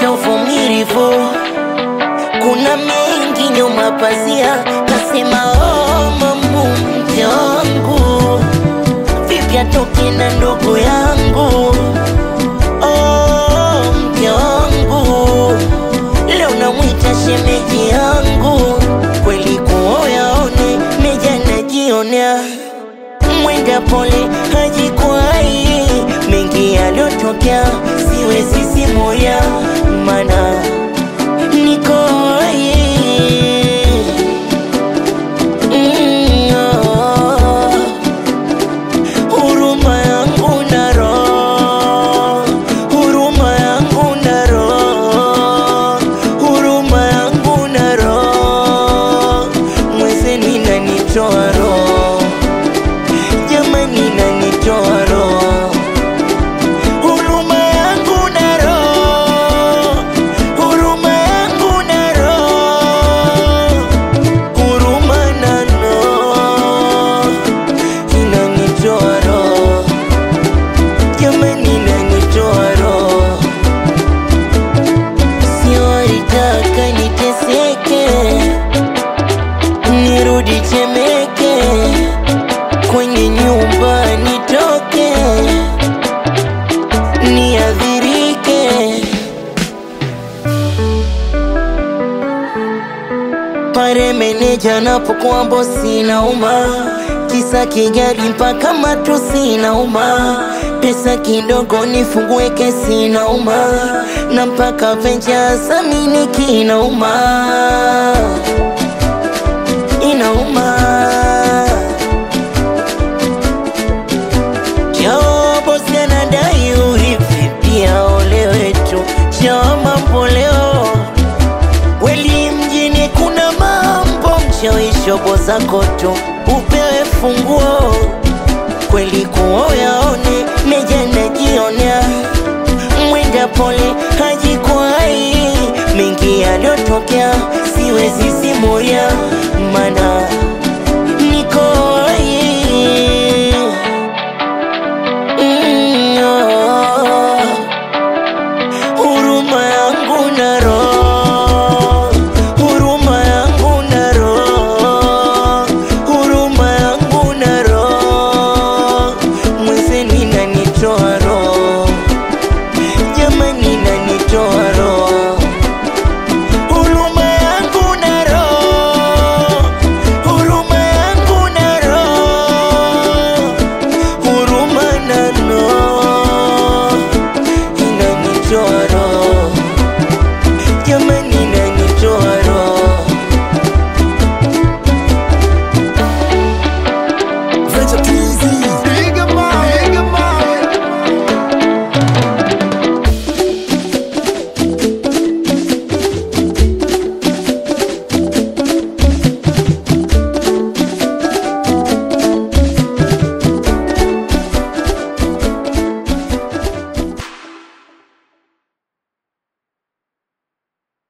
onyesha uvumilivu. Kuna mengi nyuma pazia, nasema oh mamu mke wangu, vipi atoke na ndugu yangu. Oh mke wangu, leo namwita shemeji yangu, kweli kuoyaone meja najionea. Mwenda pole hajikwai, mengi yaliyotokea siwezi simulia, mana niko hai. Huruma yangu na roho, huruma yangu na roho, huruma yangu na roho, mwezeni inanitoa roho, jamani inanitoa roho. Huruma yangu na roho, huruma yangu na roho, huruma na roho, inanitoa roho, jamani inanitoa roho. Sio alitaka niteseke, nirudi Temeke, kwenye nyumba nitoke, niadhirike. Pare meneja napokuwa bosi nauma, kisa kigali mpaka matusi nauma, pesa kidogo nifungue kesi nauma, na mpaka venja samini kinauma, inauma. Bosi anadai urithi pia ole wetu, mambo leo kweli mjini kuna mambo, mchawisho zako tu upewe funguo, kweli kuoyaone meja najionea. Mwenda pole hajikwai, mengi yaliyotokea siwezi simulia, mana